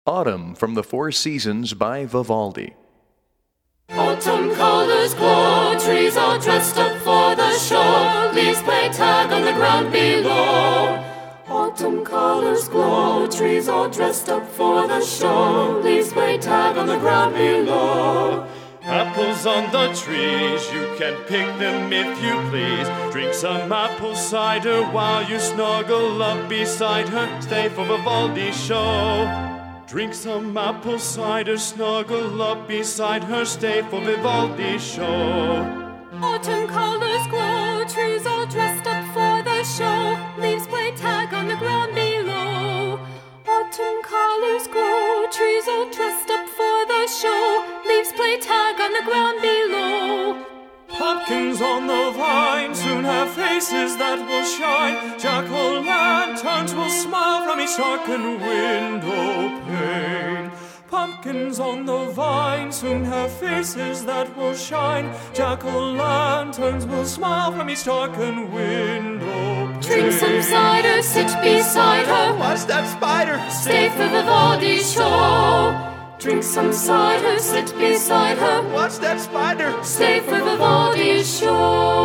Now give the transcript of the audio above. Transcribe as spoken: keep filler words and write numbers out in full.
Autumn from the Four Seasons by Vivaldi. Autumn colors glow, trees all dressed up for the show, leaves play tag on the ground below. Autumn colors glow, trees all dressed up for the show, leaves play tag on the ground below. Apples on the trees, you can pick them if you please. Drink some apple cider while you snuggle up beside her. Stay for Vivaldi's show. Drink some apple cider, snuggle up beside her. Stay for Vivaldi's show. Autumn colors glow, trees all dressed up for the show, leaves play tag on the ground below. Autumn colors glow, trees all dressed up for the show, leaves play tag on the ground below. Pumpkins on the vine soon have faces that will shine. Jack-o'-lanterns will smile from each darkened window pane. Pumpkins on the vine soon have faces that will shine. Jack-o'-lanterns will smile from each darkened window pane. Drink some cider, sit beside her. Watch that spider! Stay for Vivaldi's show. Drink some cider, sit beside her. Watch that spider! Stay for Vivaldi's show.